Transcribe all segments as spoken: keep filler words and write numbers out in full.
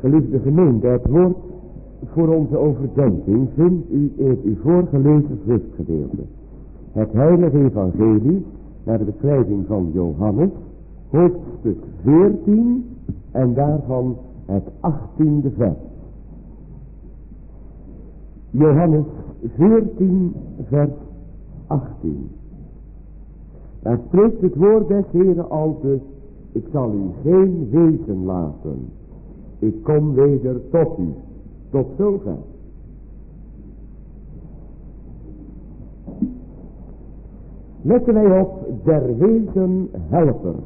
Geliefde gemeente, het woord voor onze overdenking vindt u in het u voorgelezen schriftgedeelte. Het heilige evangelie naar de beschrijving van Johannes, hoofdstuk veertien en daarvan het achttiende vers. Johannes veertien vers achttien. Daar spreekt het woord des Heren aldus: ik zal u geen wezen laten. Ik kom weder tot u. Tot zover. Letten wij op der wezen helper.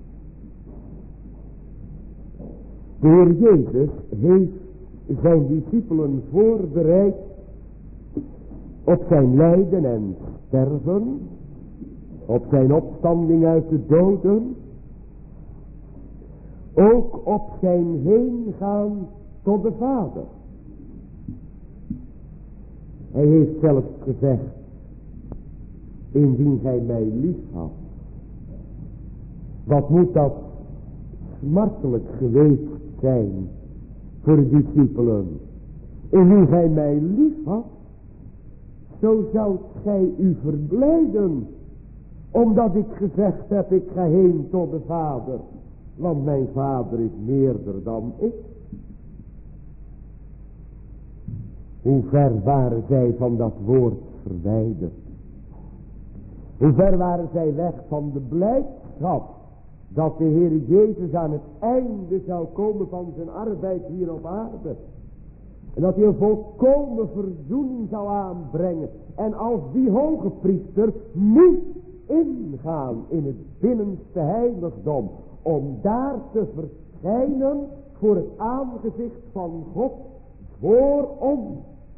De Heer Jezus heeft zijn discipelen voorbereid op zijn lijden en sterven, op zijn opstanding uit de doden, ook op zijn heengaan tot de Vader. Hij heeft zelfs gezegd: indien gij mij lief had. Wat moet dat smartelijk geweest zijn voor de discipelen. Indien gij mij lief had, zo zoudt gij u verblijden, omdat ik gezegd heb: ik ga heen tot de Vader, want mijn Vader is meerder dan ik. Hoe ver waren zij van dat woord verwijderd. Hoe ver waren zij weg van de blijdschap dat de Heer Jezus aan het einde zou komen van zijn arbeid hier op aarde. En dat hij een volkomen verzoening zou aanbrengen. En als die hoge priester moest ingaan in het binnenste heiligdom, om daar te verschijnen voor het aangezicht van God voor ons.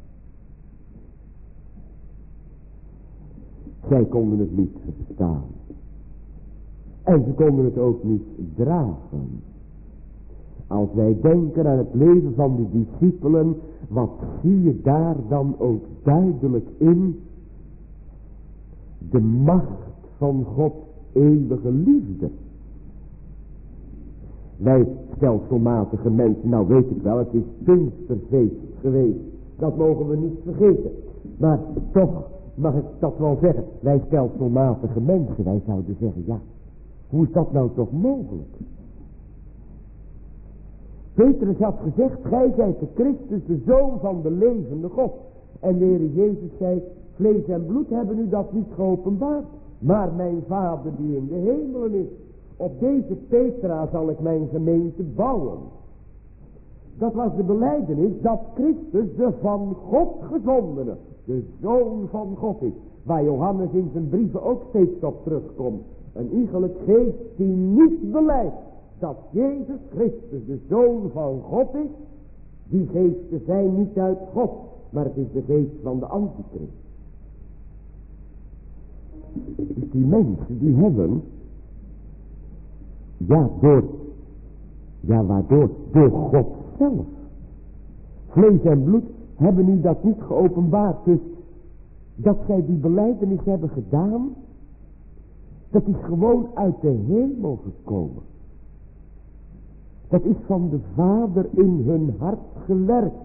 Zij konden het niet verstaan. En ze konden het ook niet dragen. Als wij denken aan het leven van de discipelen, wat zie je daar dan ook duidelijk in? De macht van Gods eeuwige liefde. Wij stelselmatige mensen, nou weet ik wel, het is Pinksterfeest geweest. Dat mogen we niet vergeten. Maar toch mag ik dat wel zeggen. Wij stelselmatige mensen, wij zouden zeggen: ja, hoe is dat nou toch mogelijk? Petrus had gezegd: gij zijt de Christus, de Zoon van de levende God. En de Heer Jezus zei: vlees en bloed hebben u dat niet geopenbaard, maar mijn Vader die in de hemelen is. Op deze Petra zal ik mijn gemeente bouwen. Dat was de belijdenis dat Christus de van God gezondene, de Zoon van God is. Waar Johannes in zijn brieven ook steeds op terugkomt. Een iegelijk geest die niet belijdt dat Jezus Christus de Zoon van God is. Die geesten zijn niet uit God, maar het is de geest van de Antichrist. Dus die mensen die hebben, ja door, ja waardoor? Door God zelf. Vlees en bloed hebben u dat niet geopenbaard. Dus dat zij die belijdenis hebben gedaan, dat is gewoon uit de hemel gekomen. Dat is van de Vader in hun hart gewerkt.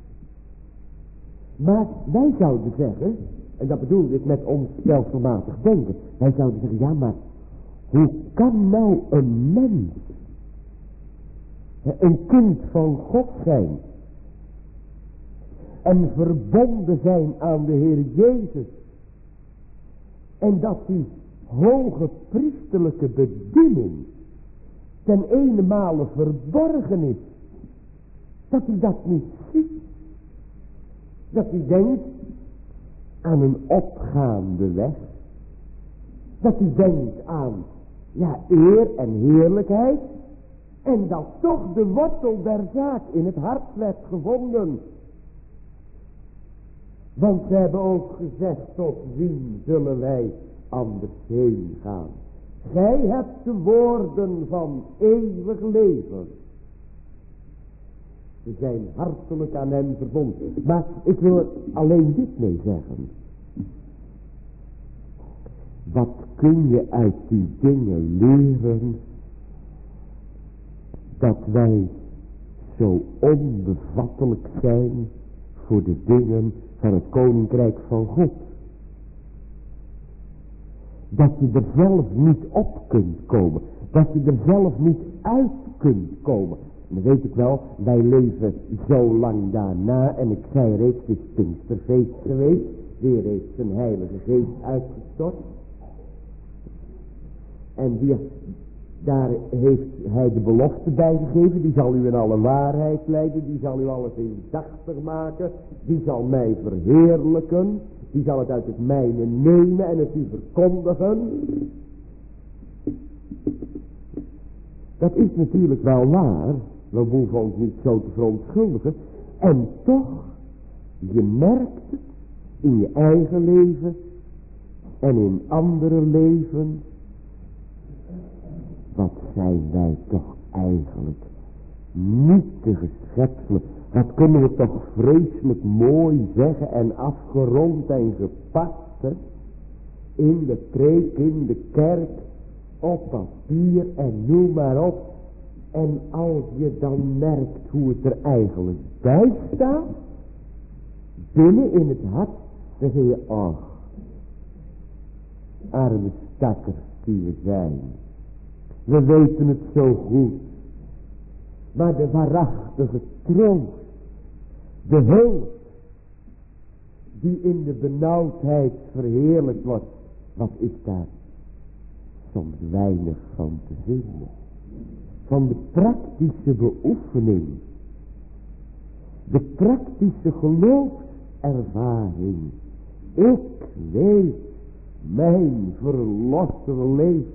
Maar wij zouden zeggen, en dat bedoel ik met ons stelselmatig denken, wij zouden zeggen: ja, maar hoe kan nou een mens een kind van God zijn en verbonden zijn aan de Heer Jezus, en dat die hoge priesterlijke bediening ten ene male verborgen is, dat hij dat niet ziet, dat hij denkt aan een opgaande weg, dat hij denkt aan, ja, eer en heerlijkheid, en dat toch de wortel der zaak in het hart werd gevonden. Want ze hebben ook gezegd: tot wien zullen wij anders heen gaan? Gij hebt de woorden van eeuwig leven. Ze zijn hartelijk aan hem verbonden. Maar ik wil er alleen dit mee zeggen. Wat kun je uit die dingen leren? Dat wij zo onbevattelijk zijn voor de dingen van het koninkrijk van God. Dat je er zelf niet op kunt komen. Dat je er zelf niet uit kunt komen. En dan weet ik wel, wij leven zo lang daarna. En ik zei reeds, het is Pinksterfeest geweest. Weer heeft zijn heilige geest uitgestort. En die, daar heeft hij de belofte bij gegeven. Die zal u in alle waarheid leiden. Die zal u alles indachtig maken. Die zal mij verheerlijken. Die zal het uit het mijne nemen en het u verkondigen. Dat is natuurlijk wel waar. We hoeven ons niet zo te verontschuldigen. En toch, je merkt het in je eigen leven en in andere leven. Wat zijn wij toch eigenlijk nietige schepselen. Wat kunnen we toch vreselijk mooi zeggen en afgerond en gepast. Hè? In de preek, in de kerk, op papier en noem maar op. En als je dan merkt hoe het er eigenlijk bij staat, binnen in het hart, dan zeg je, ach, arme stakkers die we zijn. We weten het zo goed. Maar de waarachtige troost, de hulp, die in de benauwdheid verheerlijkt wordt, wat is daar soms weinig van te vinden. Van de praktische beoefening, de praktische geloofservaring. Ik weet, mijn verlosser leeft.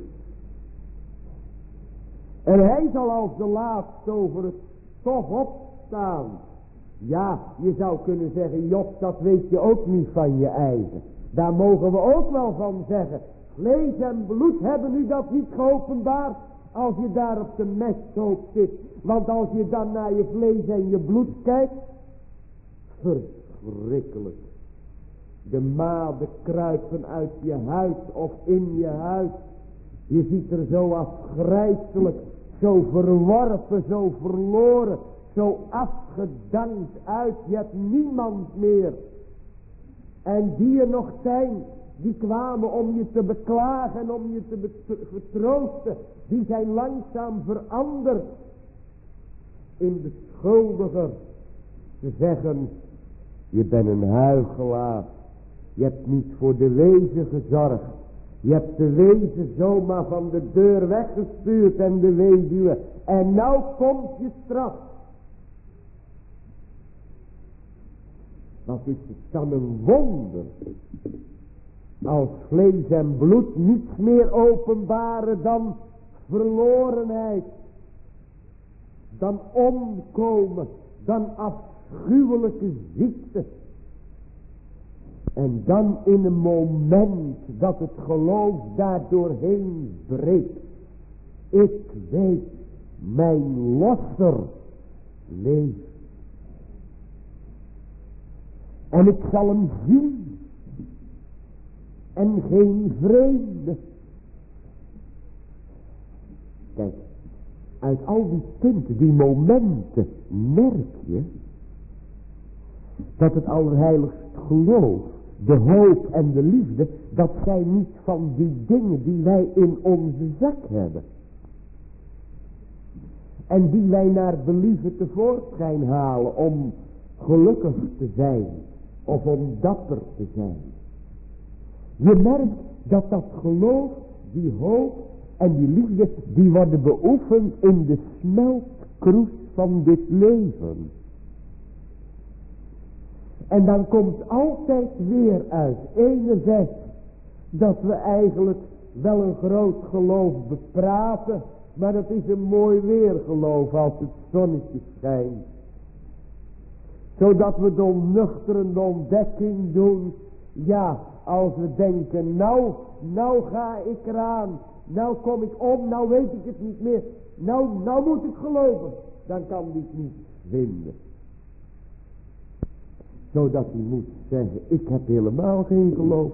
En hij zal als de laatste over het stof opstaan. Ja, je zou kunnen zeggen, Job, dat weet je ook niet van je eigen. Daar mogen we ook wel van zeggen. Vlees en bloed hebben u dat niet geopenbaard, als je daar op de mesthoop zit. Want als je dan naar je vlees en je bloed kijkt, verschrikkelijk. De maden kruipen uit je huid of in je huid. Je ziet er zo afgrijselijk, zo verworpen, zo verloren, zo afgedankt uit. Je hebt niemand meer. En die er nog zijn, die kwamen om je te beklagen en om je te vertroosten. Die zijn langzaam veranderd in de schuldiger. Ze zeggen, je bent een huichelaar. Je hebt niet voor de wezen gezorgd. Je hebt de wezen zomaar van de deur weggestuurd en de weduwe. En nou komt je straf. Wat is het dan een wonder. Als vlees en bloed niets meer openbaren dan verlorenheid. Dan omkomen. Dan afschuwelijke ziekte. En dan in een moment dat het geloof daar doorheen breekt. Ik weet, mijn losser leeft. En ik zal hem zien. En geen vreemde. Kijk, uit al die punten, die momenten, merk je dat het allerheiligst geloof, de hoop en de liefde, dat zijn niet van die dingen die wij in onze zak hebben. En die wij naar believen tevoorschijn halen om gelukkig te zijn of om dapper te zijn. Je merkt dat dat geloof, die hoop en die liefde, die worden beoefend in de smeltkroes van dit leven. En dan komt altijd weer uit, enerzijds, dat we eigenlijk wel een groot geloof bepraten, maar dat is een mooi weergeloof als het zonnetje schijnt. Zodat we de onnuchterende ontdekking doen, ja, als we denken, nou, nou ga ik eraan, nou kom ik om, nou weet ik het niet meer, nou, nou moet ik geloven, dan kan hij het niet vinden. Zodat hij moet zeggen, ik heb helemaal geen geloof.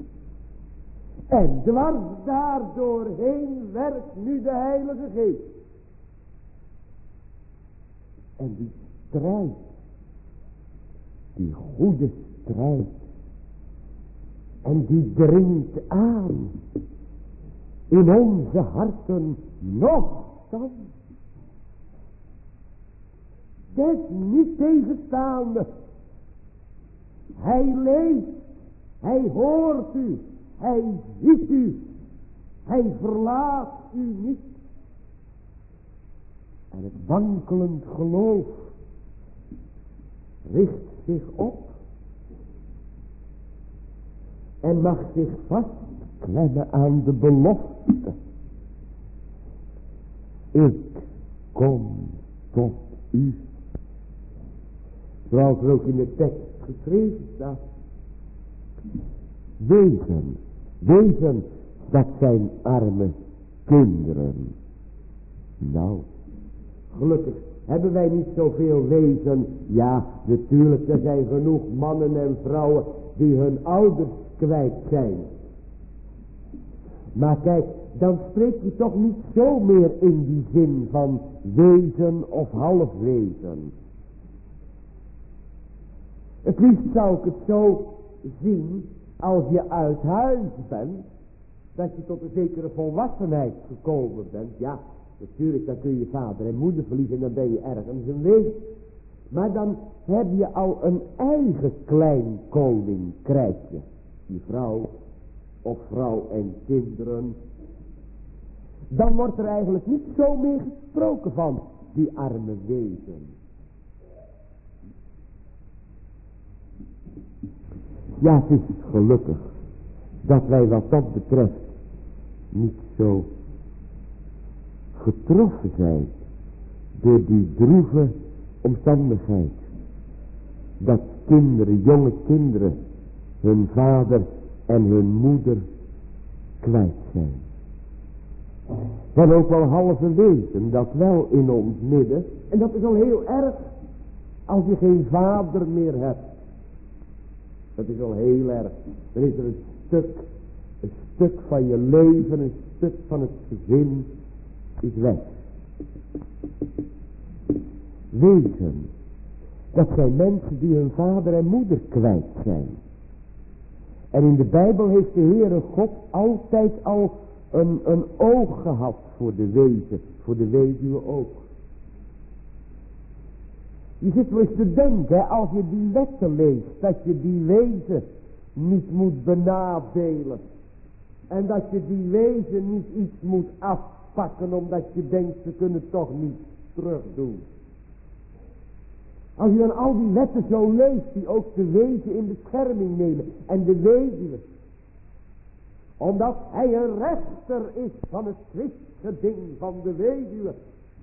En dwars daardoorheen werkt nu de Heilige Geest. En die strijd, die goede strijd, en die dringt aan in onze harten nochtans. Dit niet tegenstaande. Hij leeft, hij hoort u, hij ziet u, hij verlaat u niet. En het wankelend geloof richt zich op en mag zich vastklemmen aan de belofte. Ik kom tot u. Zoals er ook in de tekst geschreven staat. Wezen, wezen, dat zijn arme kinderen. Nou, gelukkig hebben wij niet zoveel wezen. Ja, natuurlijk, er zijn genoeg mannen en vrouwen die hun ouders kwijt zijn. Maar kijk, dan spreek je toch niet zo meer in die zin van wezen of halfwezen. Het liefst zou ik het zo zien, als je uit huis bent, dat je tot een zekere volwassenheid gekomen bent. Ja, natuurlijk, dan kun je vader en moeder verliezen en dan ben je ergens een wees. Maar dan heb je al een eigen klein koninkrijkje. Die vrouw, of vrouw en kinderen. Dan wordt er eigenlijk niet zo meer gesproken van die arme wezen. Ja, het is gelukkig dat wij wat dat betreft niet zo getroffen zijn door die droeve omstandigheid. Dat kinderen, jonge kinderen, hun vader en hun moeder kwijt zijn. Dan ook wel halve wezen, dat wel in ons midden. En dat is al heel erg als je geen vader meer hebt. Dat is al heel erg. Dan is er een stuk, een stuk van je leven, een stuk van het gezin is weg. Wezen, dat zijn mensen die hun vader en moeder kwijt zijn. En in de Bijbel heeft de Heere God altijd al een, een oog gehad voor de wezen, voor de weduwe ook. Je zit wel eens te denken, hè, als je die wetten leest, dat je die wezen niet moet benadelen. En dat je die wezen niet iets moet afpakken, omdat je denkt, ze kunnen toch niet terugdoen. Als je dan al die wetten zo leest, die ook de wezen in bescherming nemen, en de weduwe. Omdat hij een rechter is van het twistgeding van de weduwe.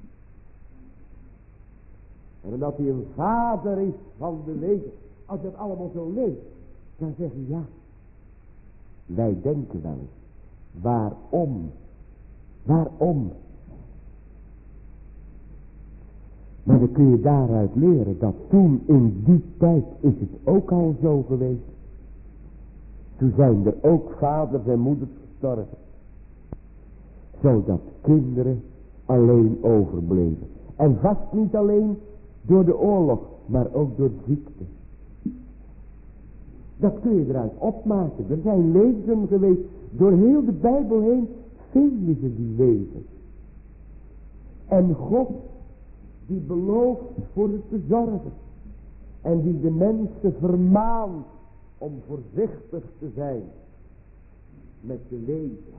En omdat hij een vader is van de wezen. Als je het allemaal zo leest, dan zeg je ja. Wij denken wel eens. Waarom? Waarom? Maar dan kun je daaruit leren dat toen in die tijd is het ook al zo geweest. Toen zijn er ook vaders en moeders gestorven. Zodat kinderen alleen overbleven. En vast niet alleen door de oorlog, maar ook door ziekte. Dat kun je eruit opmaken. Er zijn lezingen geweest, door heel de Bijbel heen, vinden ze die wezens. En God, die belooft voor het te zorgen. En die de mensen vermaant om voorzichtig te zijn met de wezen.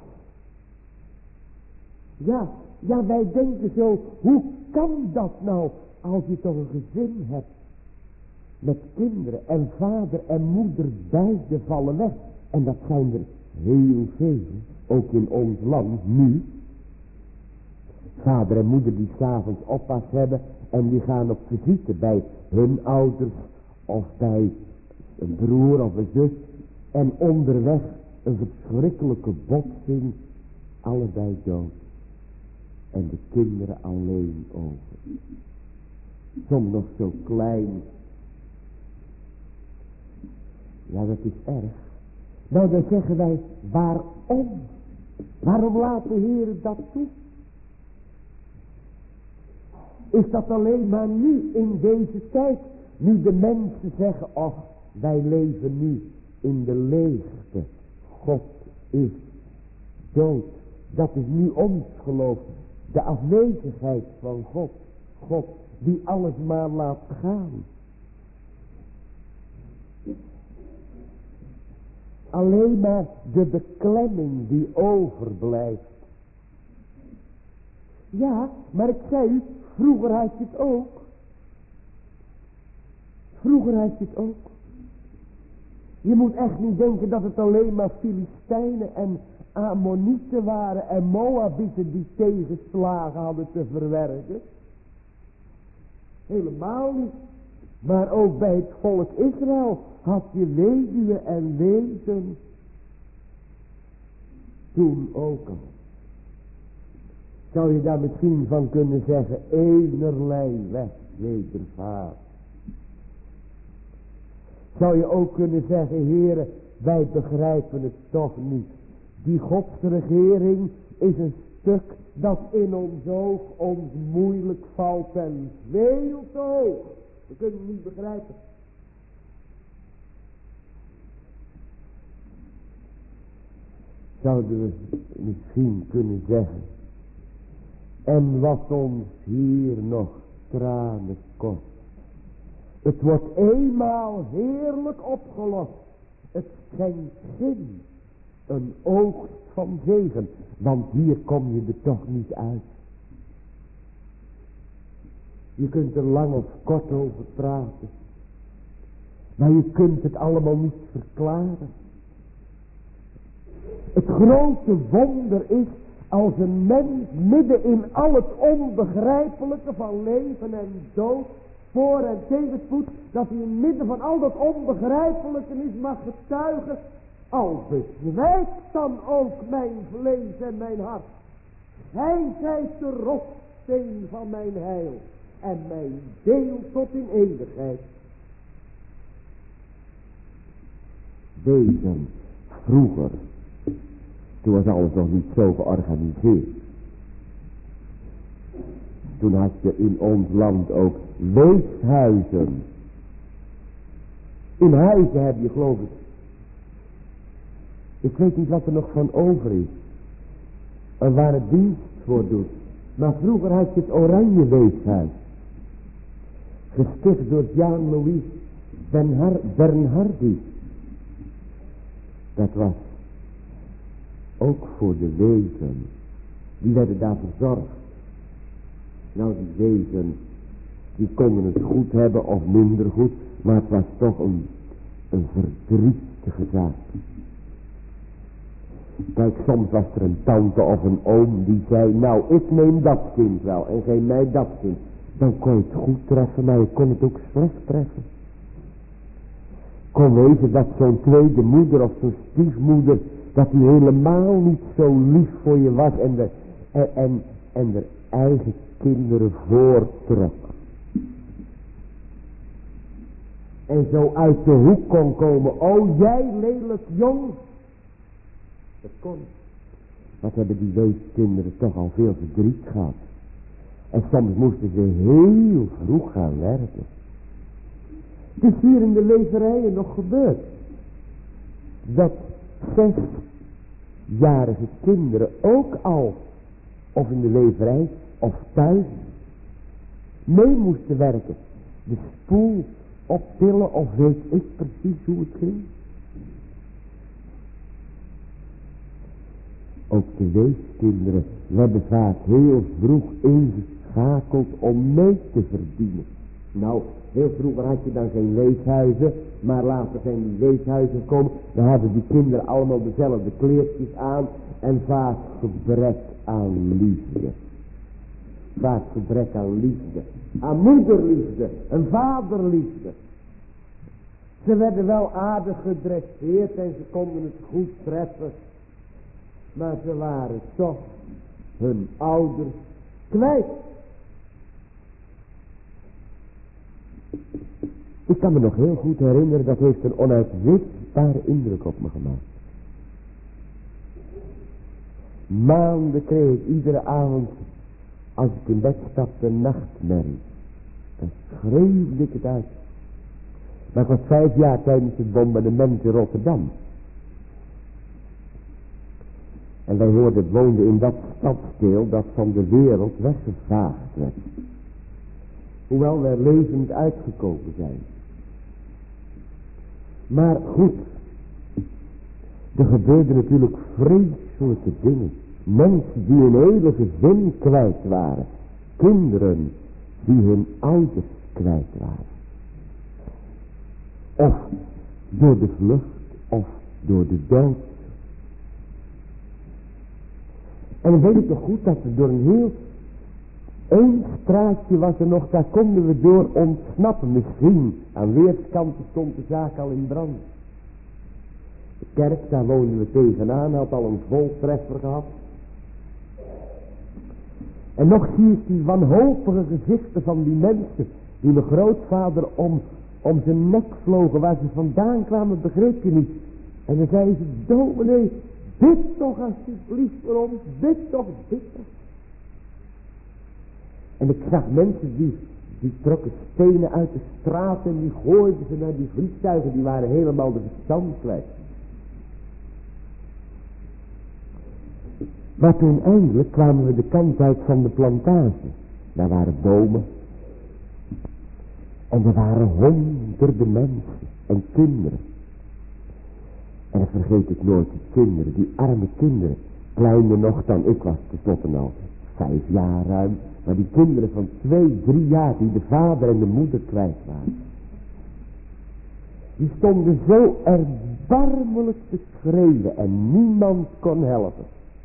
Ja, ja, wij denken zo, hoe kan dat nou, als je toch een gezin hebt met kinderen en vader en moeder beide vallen weg. En dat zijn er heel veel, ook in ons land nu. Vader en moeder die 's avonds oppas hebben en die gaan op visite bij hun ouders of bij een broer of een zus. En onderweg een verschrikkelijke botsing, allebei dood. En de kinderen alleen over. Soms nog zo klein. Ja, dat is erg. Nou, dan zeggen wij, waarom? Waarom laat de Heer dat toe? Is dat alleen maar nu in deze tijd? Nu de mensen zeggen, ach, wij leven nu in de leegte. God is dood. Dat is nu ons geloof. De afwezigheid van God. God die alles maar laat gaan. Alleen maar de beklemming die overblijft. Ja, maar ik zei u, vroeger had je het ook. Vroeger had je het ook. Je moet echt niet denken dat het alleen maar Filistijnen en Ammonieten waren en Moabieten die tegenslagen hadden te verwerken. Helemaal niet. Maar ook bij het volk Israël had je weduwe en wezen. Toen ook al. Zou je daar misschien van kunnen zeggen, enerlei weg wedervaart. Zou je ook kunnen zeggen, heren, wij begrijpen het toch niet. Die godsregering is een stuk dat in ons oog ons moeilijk valt en veel te hoog. We kunnen het niet begrijpen. Zouden we misschien kunnen zeggen. En wat ons hier nog tranen kost. Het wordt eenmaal heerlijk opgelost. Het schenkt zin. Een oogst van zegen. Want hier kom je er toch niet uit. Je kunt er lang of kort over praten. Maar je kunt het allemaal niet verklaren. Het grote wonder is als een mens midden in al het onbegrijpelijke van leven en dood, voor- en tegenspoed, dat hij in midden van al dat onbegrijpelijke is mag getuigen. Al bezwijkt dan ook mijn vlees en mijn hart. Hij zijt de rotsteen van mijn heil en mijn deel tot in eeuwigheid. Deze vroeger, toen was alles nog niet zo georganiseerd. Toen had je in ons land ook weeshuizen. In huizen heb je, geloof ik, ik weet niet wat er nog van over is. En waar het dienst voor doet. Maar vroeger had je het Oranje Weeshuis. Gesticht door Jean-Louis Bernhardi. Dat was ook voor de wezen. Die werden daar verzorgd. Nou, die wezen, die konden het goed hebben of minder goed. Maar het was toch een, een verdrietige zaak. Kijk, soms was er een tante of een oom die zei, nou, ik neem dat kind wel en geef mij dat kind. Dan kon je het goed treffen, maar je kon het ook slecht treffen. Kon wezen dat zo'n tweede moeder of zo'n stiefmoeder, dat die helemaal niet zo lief voor je was en de, en, en, en de eigen kinderen voortrok. En zo uit de hoek kon komen, oh jij lelijk jong. Dat kon. Wat hebben die weeskinderen toch al veel verdriet gehad. En soms moesten ze heel vroeg gaan werken. Het is hier in de leverijen nog gebeurd. Dat zesjarige kinderen ook al, of in de leverij, of thuis, mee moesten werken. De spoel optillen, of weet ik precies hoe het ging. Ook de weeskinderen werden vaak heel vroeg ingeschakeld om mee te verdienen. Nou, heel vroeger had je dan geen weeshuizen, maar later zijn die weeshuizen gekomen. Dan hadden die kinderen allemaal dezelfde kleertjes aan en vaak gebrek aan liefde. Vaak gebrek aan liefde. Aan moederliefde en vaderliefde. Ze werden wel aardig gedresseerd en ze konden het goed treffen. Maar ze waren toch hun ouders kwijt. Ik kan me nog heel goed herinneren, dat heeft een onuitwisbare indruk op me gemaakt. Maanden kreeg ik iedere avond als ik in bed stapte, een nachtmerrie. Dan schreeuwde ik het uit. Maar ik was vijf jaar tijdens het bombardement in Rotterdam. En wij hoorden, woonden in dat stadsdeel dat van de wereld weggevaagd werd. Hoewel we er levend uitgekomen zijn. Maar goed, er gebeurden natuurlijk vreselijke dingen. Mensen die hun hele gezin kwijt waren. Kinderen die hun ouders kwijt waren. Of door de vlucht, of door de dood. En dan weet ik nog goed dat er door een heel... één straatje was er nog, daar konden we door ontsnappen. Misschien, aan weerskanten stond de zaak al in brand. De kerk, daar woonden we tegenaan, had al een voltreffer gehad. En nog zie ik die wanhopige gezichten van die mensen, die mijn grootvader om, om zijn nek vlogen, waar ze vandaan kwamen, begreep je niet. En dan zei ze, dominee, bid toch alsjeblieft voor ons, bid toch, bid toch. En ik zag mensen die, die trokken stenen uit de straat en die gooiden ze naar die vliegtuigen, die waren helemaal de verstand kwijt. Maar toen eindelijk kwamen we de kant uit van de plantage. Daar waren bomen. En er waren honderden mensen en kinderen. En dan vergeet ik nooit die kinderen, die arme kinderen. Kleiner nog dan ik was, tenslotte al vijf jaar ruim. Maar die kinderen van twee, drie jaar die de vader en de moeder kwijt waren. Die stonden zo erbarmelijk te schreeuwen en niemand kon helpen.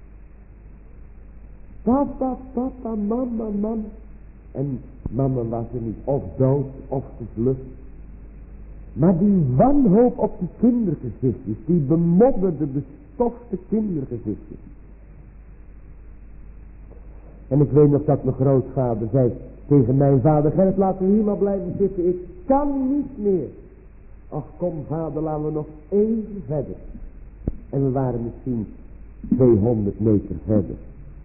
Papa, papa, mama, mama. En mama was er niet of dood of gevlucht. Maar die wanhoop op die kindergezichtjes, die bemodderde, bestofte kindergezichtjes. En ik weet nog dat mijn grootvader zei tegen mijn vader, Gerrit, laten we hier maar blijven zitten, ik kan niet meer. Ach kom vader, laten we nog even verder. En we waren misschien tweehonderd meter verder.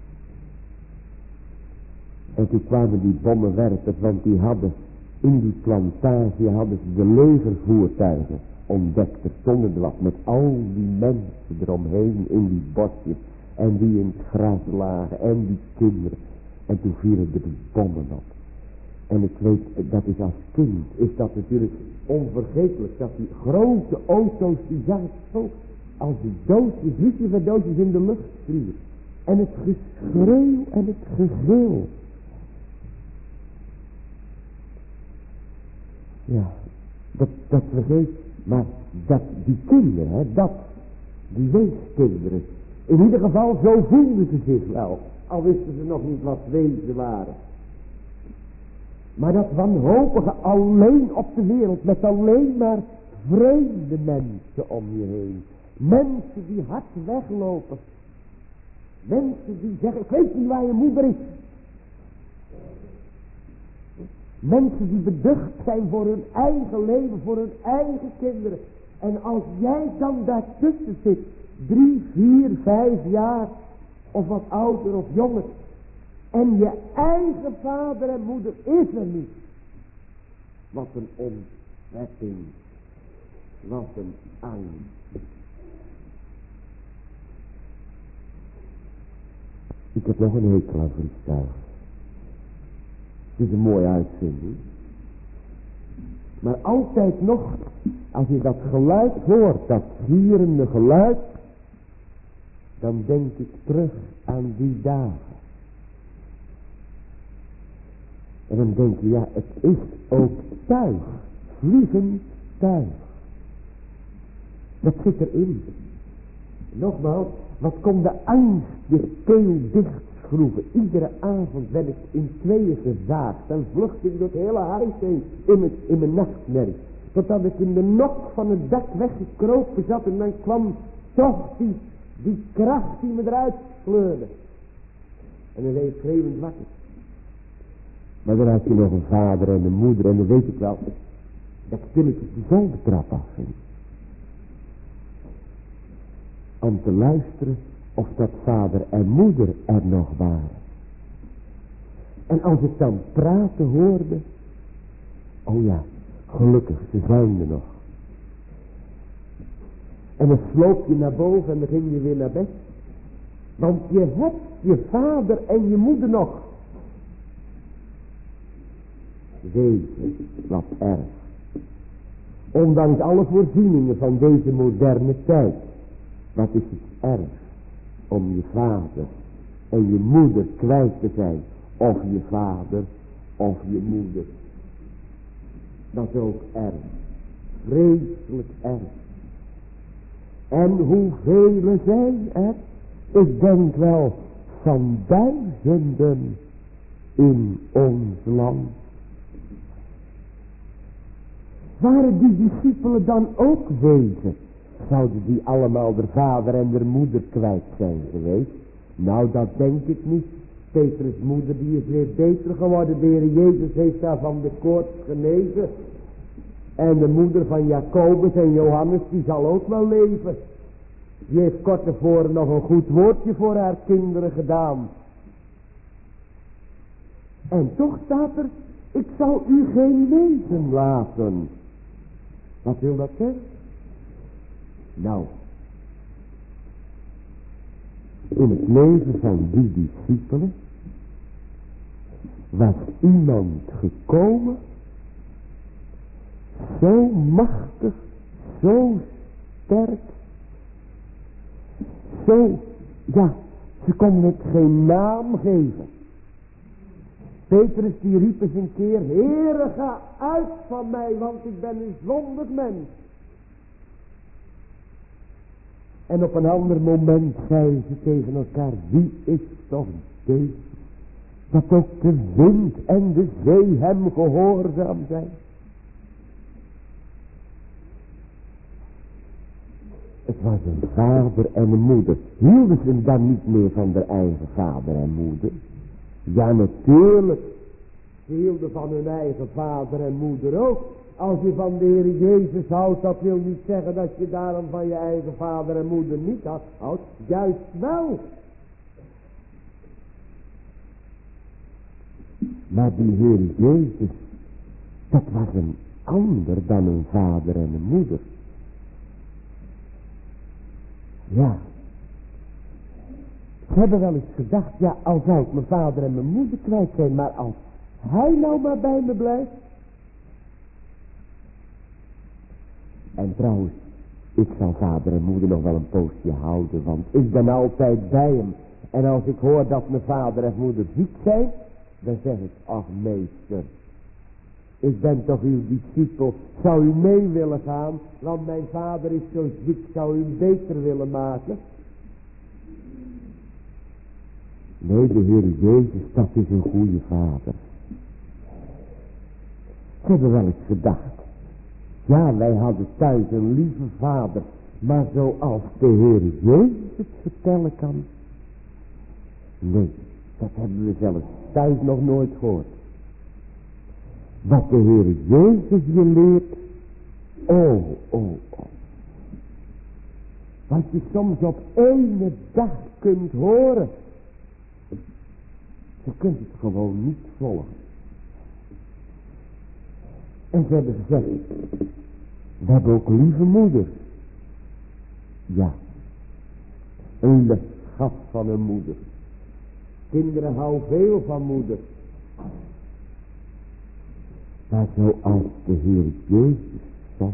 En toen kwamen die bommenwerpers, want die hadden in die plantage hadden ze de legervoertuigen ontdekt. Er stonden er wat met al die mensen eromheen in die bosjes. En die in het gras lagen en die kinderen. En toen vielen er de bommen op. En ik weet, dat is als kind, is dat natuurlijk onvergetelijk. Dat die grote auto's, die zagen zo als die doosjes, luciferdoosjes in de lucht vliegen. En het geschreeuw en het gegil. Ja, dat, dat vergeet, maar dat die kinderen, hè, dat, die weeskinderen, in ieder geval zo voelden ze zich wel, al wisten ze nog niet wat wezen waren. Maar dat wanhopige alleen op de wereld, met alleen maar vreemde mensen om je heen. Mensen die hard weglopen. Mensen die zeggen, ik weet niet waar je moeder is. Mensen die beducht zijn voor hun eigen leven, voor hun eigen kinderen. En als jij dan daartussen zit, drie, vier, vijf jaar, of wat ouder of jonger, en je eigen vader en moeder is er niet. Wat een ontzetting. Wat een angst. Ik heb nog een hekel aan vliegtuigen. Het is een mooie uitvinding. Maar altijd nog, als je dat geluid hoort, dat gierende geluid, dan denk ik terug aan die dagen. En dan denk je, ja, het is ook tuig. Vliegend tuig. Dat zit erin. Nogmaals, wat kon de angst de keel dicht schroeven. Iedere avond werd ik in tweeën gezaagd. Dan vluchtte ik door het hele huis heen in mijn, in mijn nachtmerrie. Totdat ik in de nok van het dak weggekropen zat. En dan kwam toch die, die kracht die me eruit sleurde. En dan werd ik schreeuwend wakker. Maar dan had je nog een vader en een moeder. En dan weet ik wel dat ik stilletjes dezelfde trap afging. Om te luisteren of dat vader en moeder er nog waren. En als ik dan praten hoorde, oh ja, gelukkig, ze zijn er nog. En dan sloop je naar boven en dan ging je weer naar bed. Want je hebt je vader en je moeder nog. Wezen, wat erg. Ondanks alle voorzieningen van deze moderne tijd. Wat is het erg om je vader en je moeder kwijt te zijn. Of je vader of je moeder. Dat is ook erg. Vreselijk erg. En hoeveel zijn er? Ik denk wel van duizenden in ons land. Waren die discipelen dan ook wezen? Zouden die allemaal de vader en de moeder kwijt zijn geweest? Nou, dat denk ik niet. Petrus' moeder die is weer beter geworden. De Heer Jezus heeft haar van de koorts genezen. En de moeder van Jacobus en Johannes die zal ook wel leven. Die heeft kort tevoren nog een goed woordje voor haar kinderen gedaan. En toch staat er, ik zal u geen wezen laten. Wat wil dat zeggen? Nou, in het leven van die discipelen was iemand gekomen, zo machtig, zo sterk, zo, ja, ze konden het geen naam geven. Petrus die riep eens een keer, Heere, ga uit van mij, want ik ben een zondig mens. En op een ander moment zeiden ze tegen elkaar, wie is toch deze, dat ook de wind en de zee hem gehoorzaam zijn. Het was een vader en een moeder. Hielden ze dan niet meer van de eigen vader en moeder? Ja, natuurlijk. Ze hielden van hun eigen vader en moeder ook. Als je van de Heer Jezus houdt, dat wil niet zeggen dat je daarom van je eigen vader en moeder niet houdt. Juist wel. Maar die Heer Jezus, dat was een ander dan een vader en een moeder. Ja. Ze hebben wel eens gedacht, ja, al zou ik mijn vader en mijn moeder kwijt zijn, maar als hij nou maar bij me blijft. En trouwens, ik zal vader en moeder nog wel een poosje houden, want ik ben altijd bij hem. En als ik hoor dat mijn vader en moeder ziek zijn, dan zeg ik, ach meester, ik ben toch uw discipel, zou u mee willen gaan, want mijn vader is zo ziek, zou u hem beter willen maken? Nee, de Heer Jezus, dat is een goede vader. Ze hebben wel eens gedacht, ja, wij hadden thuis een lieve vader, maar zoals de Heer Jezus het vertellen kan. Nee, dat hebben we zelfs thuis nog nooit gehoord. Wat de Heer Jezus je leert, oh, oh, oh. Wat je soms op ene dag kunt horen. Je kunt het gewoon niet volgen. En ze hebben gezegd, we hebben ook lieve moeders. Ja, een lief gat van een moeder. Kinderen houden veel van moeder. Maar zoals de Heer Jezus stond,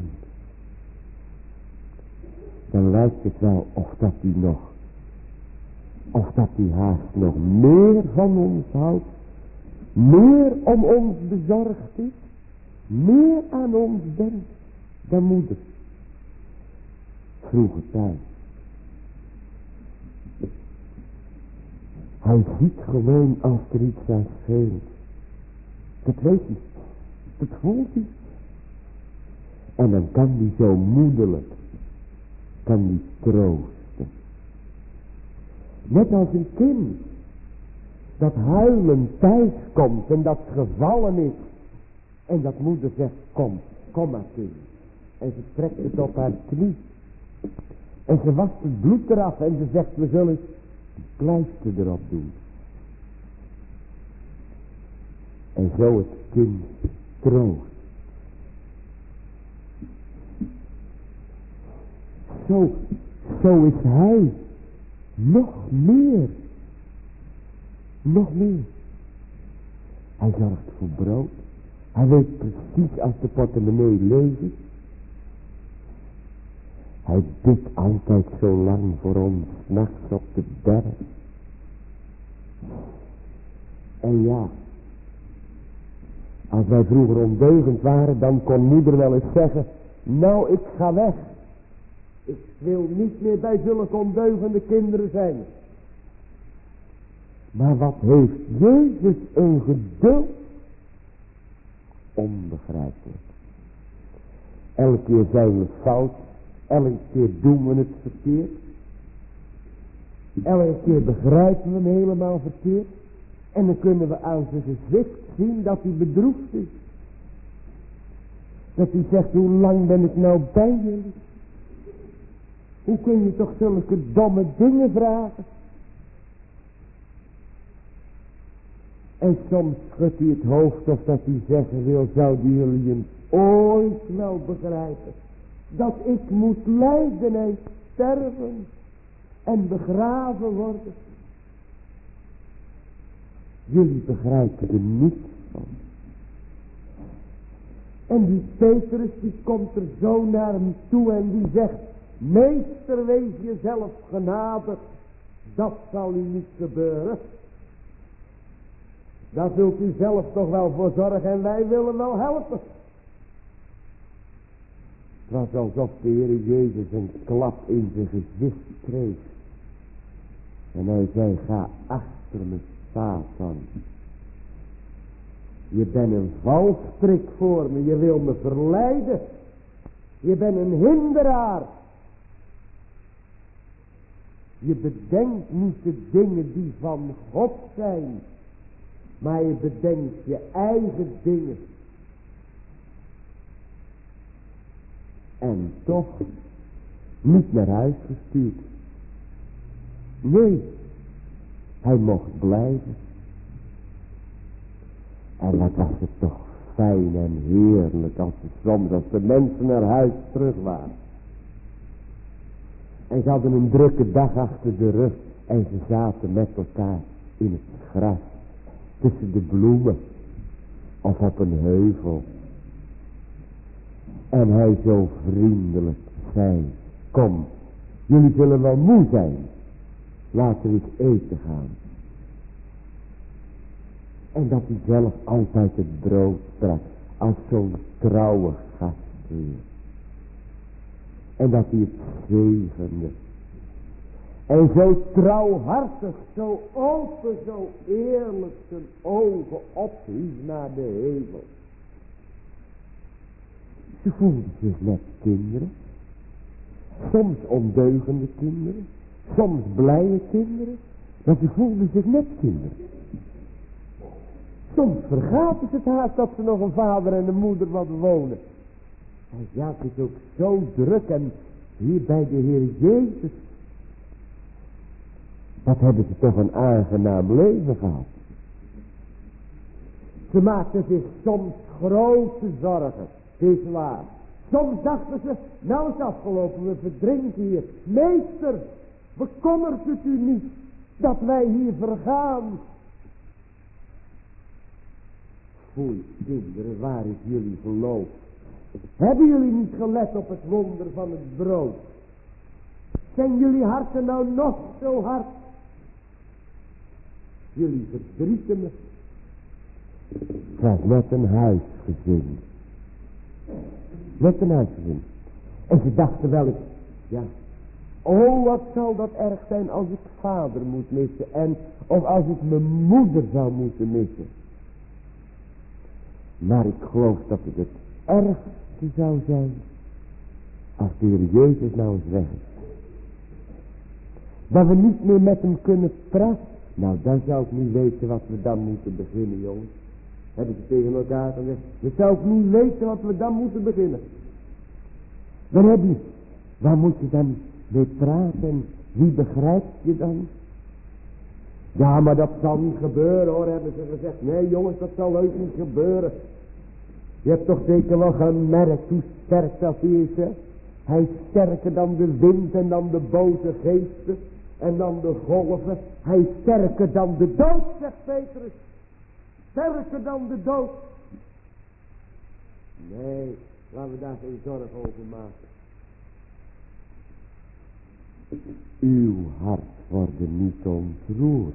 dan lijkt het wel of dat hij nog, of dat hij haast nog meer van ons houdt, meer om ons bezorgd is, meer aan ons denkt dan moeder. Vroeger tijd. Hij ziet gewoon als er iets aan scheelt. Dat weet hij. Dat voelt hij. En dan kan hij zo moederlijk, kan hij troosten. Net als een kind, dat huilen thuis komt en dat gevallen is. En dat moeder zegt, kom, kom maar kind. En ze trekt het op haar knie. En ze wast het bloed eraf en ze zegt, we zullen een pleister erop doen. En zo het kind troost. Zo, zo is hij nog meer. Nog meer. Hij zorgt voor brood. Hij weet precies als de portemonnee leeg is. Hij bidt altijd zo lang voor ons, 's nachts op de berg. En ja, als wij vroeger ondeugend waren, dan kon moeder wel eens zeggen, nou ik ga weg. Ik wil niet meer bij zulke ondeugende kinderen zijn. Maar wat heeft Jezus een geduld? Onbegrijpelijk. Elke keer zijn we fout. Elke keer doen we het verkeerd. Elke keer begrijpen we hem helemaal verkeerd. En dan kunnen we aan zijn gezicht zien dat hij bedroefd is. Dat hij zegt, hoe lang ben ik nou bij jullie? Hoe kun je toch zulke domme dingen vragen? En soms schudt hij het hoofd of dat hij zeggen wil, zouden jullie hem ooit wel begrijpen? Dat ik moet lijden en sterven en begraven worden. Jullie begrijpen er niets van. En die Petrus die komt er zo naar hem toe en die zegt, meester, wees jezelf genadig, dat zal u niet gebeuren. Daar zult u zelf toch wel voor zorgen en wij willen wel helpen. Het was alsof de Heer Jezus een klap in zijn gezicht kreeg. En hij zei, ga achter me, Satan. Je bent een valstrik voor me, je wil me verleiden. Je bent een hinderaar. Je bedenkt niet de dingen die van God zijn, maar je bedenkt je eigen dingen. En toch niet naar huis gestuurd. Nee, hij mocht blijven. En wat was het toch fijn en heerlijk als de, soms als de mensen naar huis terug waren. En ze hadden een drukke dag achter de rug en ze zaten met elkaar in het gras, tussen de bloemen of op een heuvel. En hij zo vriendelijk zei, kom, jullie zullen wel moe zijn, laten we eens eten gaan. En dat hij zelf altijd het brood brak, als zo'n trouwe gastheer. En dat hij het zegende. En zo trouwhartig, zo open, zo eerlijk zijn ogen ophief naar de hemel. Ze voelden zich net kinderen. Soms ondeugende kinderen. Soms blije kinderen. Maar ze voelden zich net kinderen. Soms vergaten ze het haast dat ze nog een vader en een moeder hadden wonen. En ja, het is ook zo druk en hier bij de Heer Jezus. Wat hebben ze toch een aangenaam leven gehad. Ze maakten zich soms grote zorgen. Het is waar. Soms dachten ze, nou is het afgelopen, we verdrinken hier. Meester, bekommert het u niet dat wij hier vergaan? Foei, kinderen, waar is jullie geloof? Hebben jullie niet gelet op het wonder van het brood? Zijn jullie harten nou nog zo hard? Jullie verdrieten me. Het was net een huisgezin. Net een huisgezin. En ze dachten wel eens, ja, oh wat zal dat erg zijn als ik vader moet missen. En of als ik mijn moeder zou moeten missen. Maar ik geloof dat het het ergste zou zijn als de Heer Jezus nou eens weg is. Dat we niet meer met hem kunnen praten. Nou, dan zou ik niet weten wat we dan moeten beginnen, jongens. Hebben ze tegen elkaar gezegd. Dan zou ik niet weten wat we dan moeten beginnen. Dan heb je, waar moet je dan mee praten? Wie begrijpt je dan? Ja, maar dat zal niet gebeuren hoor, hebben ze gezegd. Nee jongens, dat zal heus niet gebeuren. Je hebt toch zeker wel gemerkt hoe sterk dat hij is, hè? Hij is sterker dan de wind en dan de boze geesten en dan de golven. Hij is sterker dan de dood, zegt Petrus. Sterker dan de dood. Nee, laten we daar geen zorg over maken. Uw hart wordt niet ontroerd.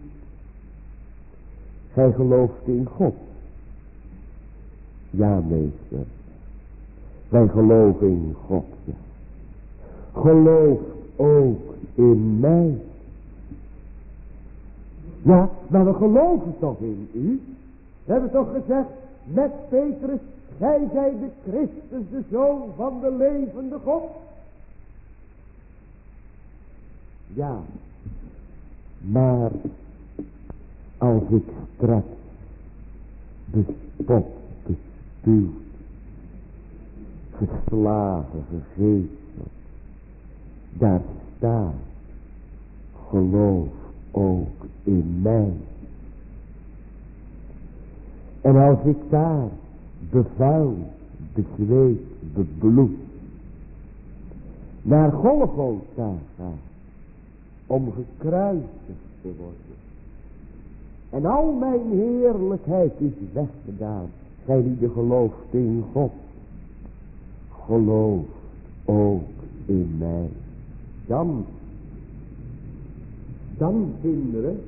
Gij gelooft in God. Ja, meester. Wij geloven in God, ja. Geloof ook in mij. Ja, maar we geloven toch in u. We hebben toch gezegd, met Petrus, gij zijt de Christus, de Zoon van de levende God. Ja, maar als ik straks bespot, bespuwd, geslagen, gegezeld, daar staat, geloof ook in mij. En als ik daar bevuild, bezweet, bebloed, naar Golgotha ga, om gekruisigd te worden, en al mijn heerlijkheid is weggedaan, gij die gelooft in God, gelooft ook in mij. Dan, dan kinderen,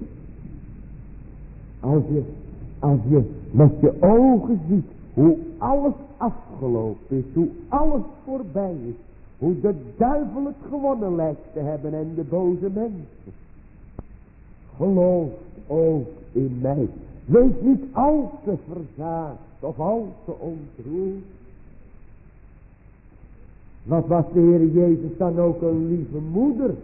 als je, als je met je ogen ziet hoe alles afgelopen is, hoe alles voorbij is, hoe de duivel het gewonnen lijkt te hebben en de boze mensen. Geloof ook in mij. Wees niet al te verzaagd of al te ontroerd. Wat was de Heer Jezus dan ook een lieve moeder.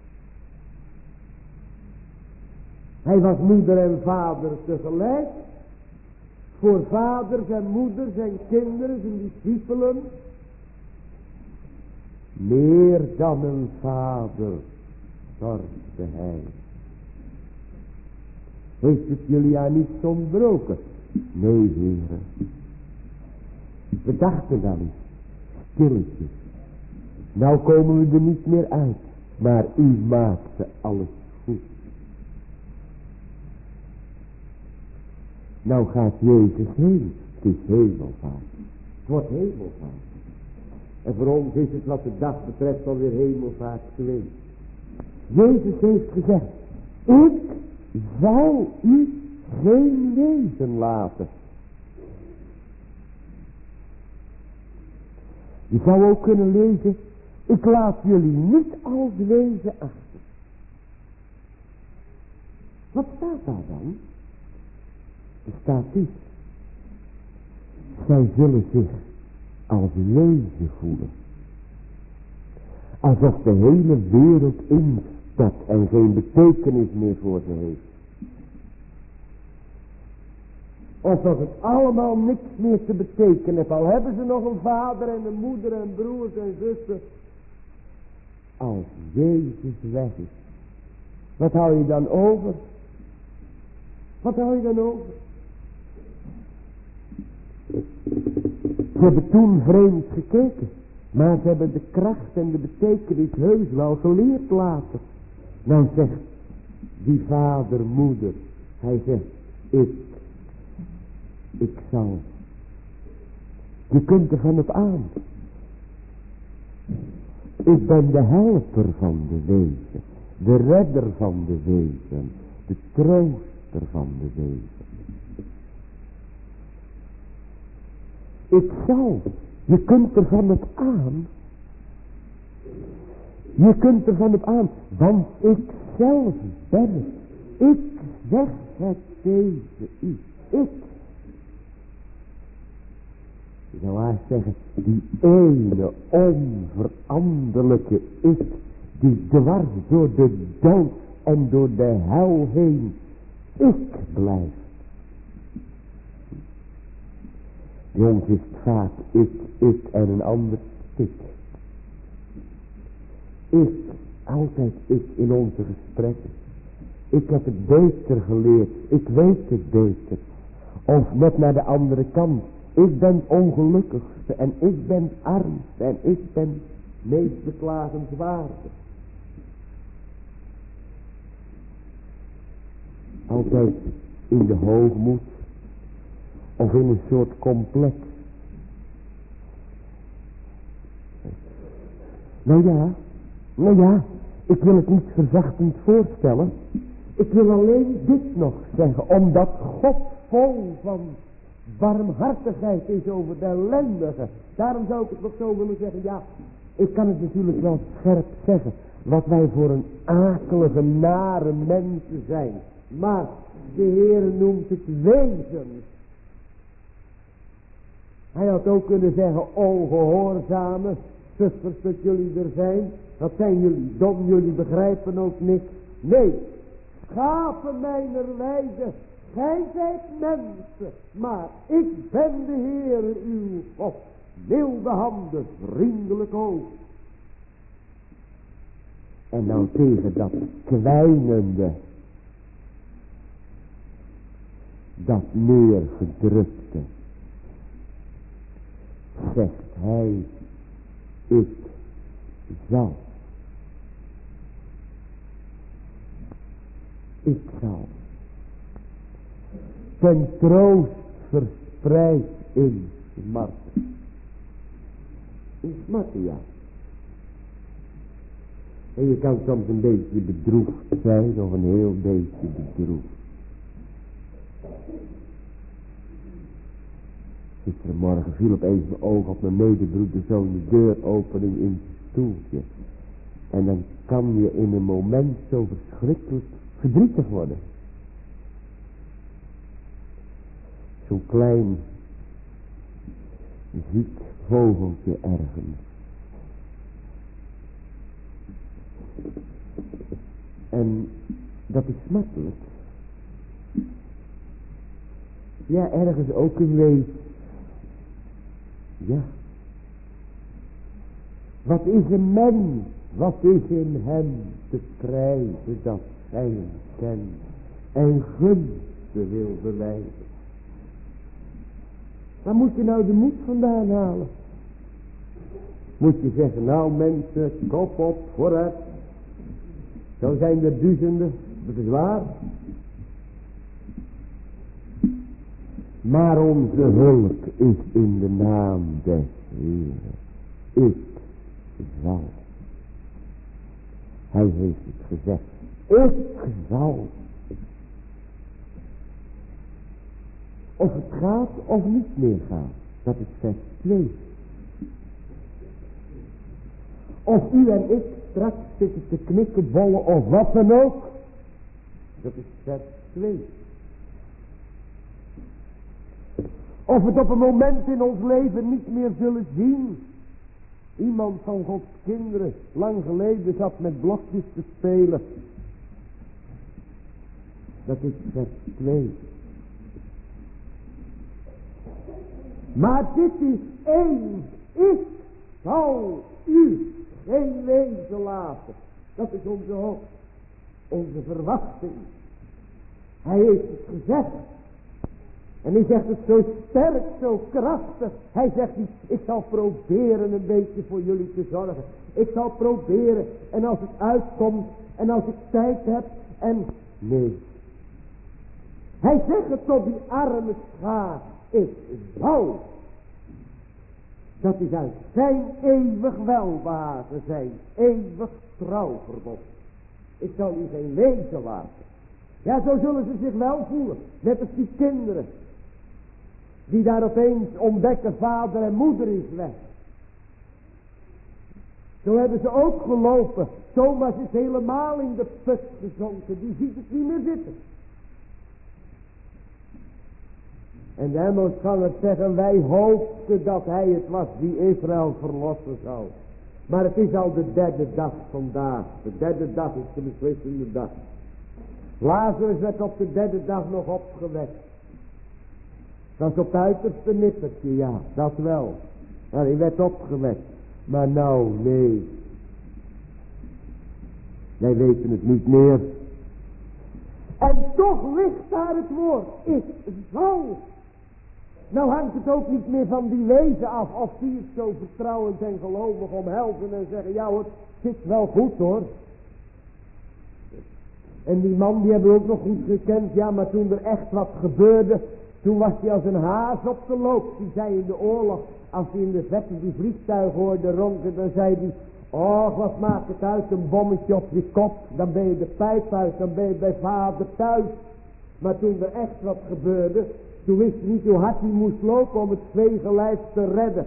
Hij was moeder en vader tegelijk. Voor vaders en moeders en kinderen en discipelen. Meer dan een vader zorgde hij. Heeft het jullie aan niets ontbroken? Nee, heren. We dachten dan eens, stilletjes. Nou komen we er niet meer uit, maar u maakte alles goed. Nou gaat Jezus heen, het is hemelvaart. Het wordt hemelvaart. En voor ons is het wat de dag betreft alweer hemelvaart geweest. Jezus heeft gezegd, ik zal u geen wezen laten. Je zou ook kunnen lezen, ik laat jullie niet als wezen achter. Wat staat daar dan? Er staat dit. Zij zullen zich als wezen voelen. Alsof de hele wereld instort en geen betekenis meer voor ze heeft. Alsof het allemaal niks meer te betekenen heeft. Al hebben ze nog een vader en een moeder en broers en zussen. Als Jezus weg is. Wat hou je dan over? Wat hou je dan over? Ze hebben toen vreemd gekeken. Maar ze hebben de kracht en de betekenis heus wel geleerd later. Nou zegt die vader, moeder. Hij zegt, ik. Ik zal. Je kunt er van op aan. Ik ben de helper van de wezen. De redder van de wezen. De trooster van de wezen. Ik zal. Je kunt er van op aan. Je kunt er van op aan. Want ik zelf ben. Ik zeg het tegen u. Ik. Je zou haast zeggen, die ene onveranderlijke ik, die dwars door de dood en door de hel heen, ik blijft. Jongens, is het vaak ik, ik en een ander ik. Ik, altijd ik in onze gesprekken. Ik heb het beter geleerd. Ik weet het beter. Of net naar de andere kant. Ik ben het ongelukkigste en ik ben het armste en ik ben het meest beklagenswaardig. Altijd in de hoogmoed of in een soort complex. Nou ja, nou ja, ik wil het niet verzachtend voorstellen. Ik wil alleen dit nog zeggen, omdat God vol van barmhartigheid is over de ellendige. Daarom zou ik het nog zo willen zeggen, ja, ik kan het natuurlijk wel scherp zeggen, wat wij voor een akelige, nare mensen zijn. Maar de Heer noemt het wezen. Hij had ook kunnen zeggen, ongehoorzame zusters dat jullie er zijn. Wat zijn jullie dom, jullie begrijpen ook niks. Nee, schapen mijner wijze, gij zijt mensen, maar ik ben de Heer uw God. Milde handen, vriendelijk oog. En nou tegen dat kwijnende, dat neergedrukte, zegt hij, ik zal. Ik zal. Ten troost verspreid in smarten. In smarten, ja. En je kan soms een beetje bedroefd zijn, of een heel beetje bedroefd. Gisterenmorgen viel opeens mijn oog op mijn medebroeder, zo'n deuropening in zijn stoeltje. En dan kan je in een moment zo verschrikkelijk verdrietig worden. Zo'n klein ziek vogeltje ergens. En dat is smartelijk. Ja, ergens ook een wees. Ja. Wat is een mens? Wat is in hem te prijzen dat hij hem kent en gunsten wil bewijzen? Waar moet je nou de moed vandaan halen? Moet je zeggen, nou mensen, kop op, vooruit. Zo zijn er duizenden, dat is waar. Maar onze hulp is in de naam des Heeren. Ik zal. Hij heeft het gezegd. Ik zal. Of het gaat of niet meer gaat. Dat is vers twee. Of u en ik straks zitten te knikken, bollen of wat dan ook. Dat is vers twee. Of we het op een moment in ons leven niet meer zullen zien. Iemand van Gods kinderen lang geleden zat met blokjes te spelen. Dat is vers twee. Maar dit is één. Ik zal u geen wezen laten. Dat is onze hoop. Onze verwachting. Hij heeft het gezegd. En hij zegt het zo sterk, zo krachtig. Hij zegt niet, ik zal proberen een beetje voor jullie te zorgen. Ik zal proberen. En als het uitkomt. En als ik tijd heb. En nee. Hij zegt het tot die arme schaar. Ik zal. Dat is uit zijn eeuwig welbehagen, zijn eeuwig trouwverbod. Ik zal u geen wezen laten. Ja, zo zullen ze zich wel voelen. Net als die kinderen. Die daar opeens ontdekken, vader en moeder is weg. Zo hebben ze ook gelopen. Thomas is helemaal in de put gezonken. Die ziet het niet meer zitten. En de Emmelsgangers zeggen, wij hoopten dat hij het was die Israël verlossen zou. Maar het is al de derde dag vandaag. De derde dag is de beslissende dag. Lazarus werd op de derde dag nog opgewekt. Dat is op het uiterste nippertje, ja, dat wel. Maar hij werd opgewekt. Maar nou, nee. Wij weten het niet meer. En toch ligt daar het woord. Ik zal. Nou hangt het ook niet meer van die wezen af. Of die het zo vertrouwend en gelovig omhelzen en zeggen. Ja hoor, het zit wel goed hoor. En die man die hebben we ook nog goed gekend. Ja, maar toen er echt wat gebeurde. Toen was hij als een haas op de loop. Die zei in de oorlog. Als hij in de vette die vliegtuigen hoorde ronken. Dan zei hij. Oh, wat maakt het uit, een bommetje op je kop. Dan ben je de pijp uit, dan ben je bij vader thuis. Maar toen er echt wat gebeurde. Toen wist hij niet hoe hard hij moest lopen om het zwegenlijf te redden.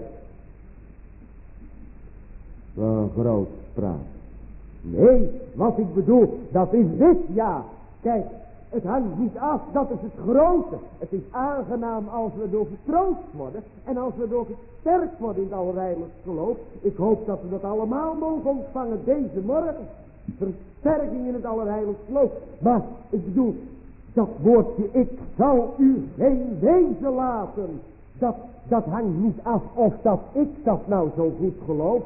Wat een groot spraak. Nee, wat ik bedoel, dat is dit, ja. Kijk, het hangt niet af, dat is het grote. Het is aangenaam als we door getroost worden. En als we door gesterkt worden in het allerheiligste geloof. Ik hoop dat we dat allemaal mogen ontvangen deze morgen. Versterking in het allerheiligste geloof. Maar ik bedoel, dat woordje, ik zal u geen wezen laten. Dat, dat hangt niet af of dat ik dat nou zo goed geloof.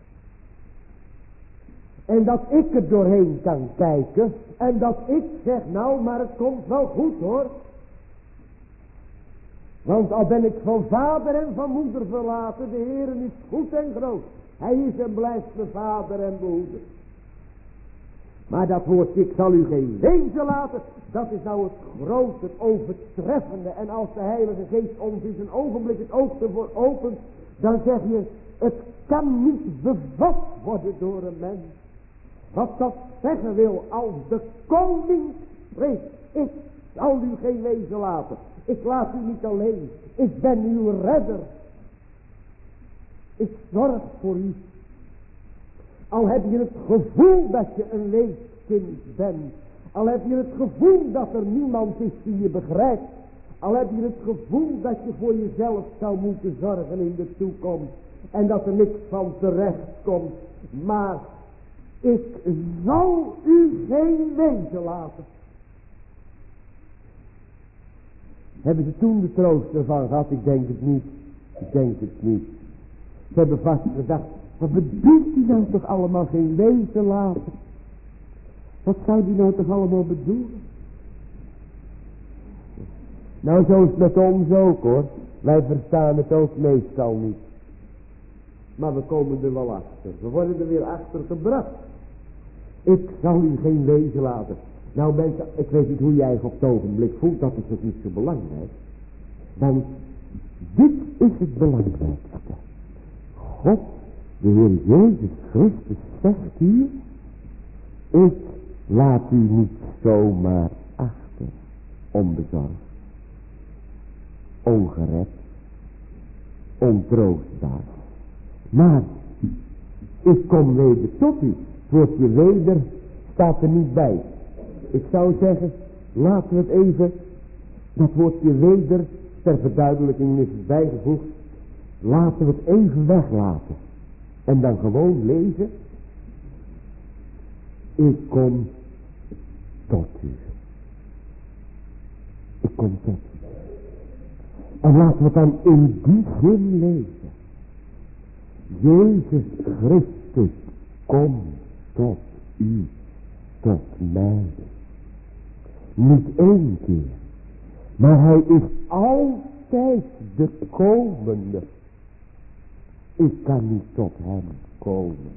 En dat ik er doorheen kan kijken. En dat ik zeg, nou, maar het komt wel goed hoor. Want al ben ik van vader en van moeder verlaten, de Heer is goed en groot. Hij is en blijft mijn vader en behoeder. Maar dat woord, ik zal u geen wezen laten, dat is nou het grote, het overtreffende. En als de Heilige Geest ons in een ogenblik het oog ervoor opent, dan zeg je, het kan niet bevat worden door een mens. Wat dat zeggen wil, als de koning spreekt, ik zal u geen wezen laten. Ik laat u niet alleen. Ik ben uw redder. Ik zorg voor u. Al heb je het gevoel dat je een weeskind bent. Al heb je het gevoel dat er niemand is die je begrijpt. Al heb je het gevoel dat je voor jezelf zou moeten zorgen in de toekomst. En dat er niks van terecht komt. Maar ik zal u geen wezen laten. Hebben ze toen de troost ervan gehad? Ik denk het niet. Ik denk het niet. Ze hebben vast gedacht, wat bedoelt hij nou toch allemaal geen wezen laten? Wat zou die nou toch allemaal bedoelen? Nou, zo is het met ons ook hoor. Wij verstaan het ook meestal niet. Maar we komen er wel achter. We worden er weer achter gebracht. Ik zal u geen wezen laten. Nou mensen, ik weet niet hoe jij op het ogenblik voelt. Dat is ook niet zo belangrijk. Want dit is het belangrijkste. God, de Heer Jezus Christus zegt hier. Ik laat u niet zomaar achter. Onbezorgd. Ongered. Ontroostbaar. Maar ik kom weder tot u. Het woordje weder staat er niet bij. Ik zou zeggen, laten we het even, dat woordje weder, ter verduidelijking is het bijgevoegd. Laten we het even weglaten. En dan gewoon lezen. Ik kom tot u. Ik kom tot u. En laten we het dan in die zin lezen. Jezus Christus, kom tot u, tot mij. Niet één keer, maar hij is altijd de komende. Ik kan niet tot hem komen.